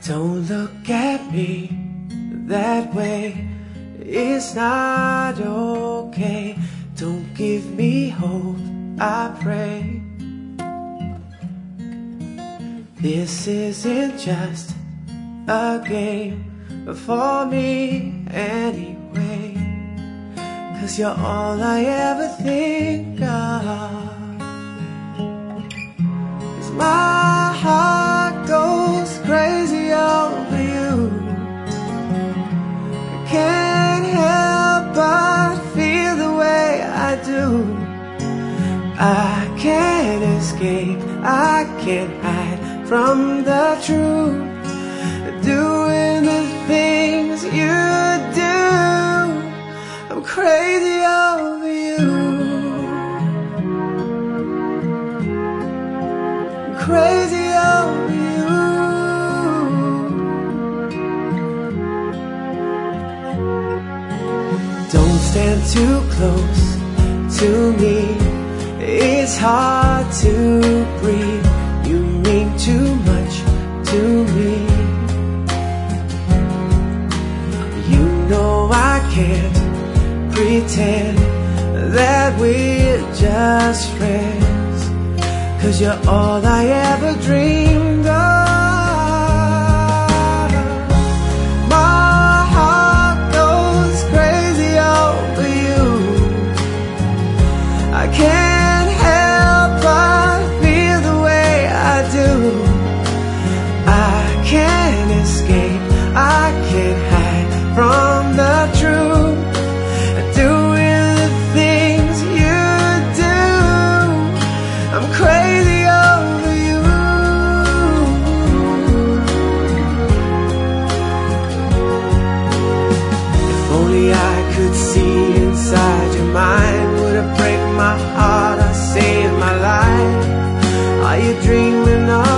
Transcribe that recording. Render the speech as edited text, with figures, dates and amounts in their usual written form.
Don't look at me that way, it's not okay. Don't give me hope, I pray. This isn't just a game for me anyway, 'cause you're all I ever think of. 'Cause my heart goes crazy over you. I can't help but feel the way I do. I can't escape, I can't hide from the truth. Doing the things you do, I'm crazy over you. I'm crazy over you. Don't stand too close to me, it's hard to breathe. You mean too much to me. You know I can't pretend that we're just friends, 'cause you're all I ever dreamed of. My heart goes crazy over you. I can't help but feel the way I do. I can't escape, I can't hide from the truth. Doing the things you do, I'm crazy over you. If only I could see inside your mind, would it break my heart or save my life? Are you dreaming of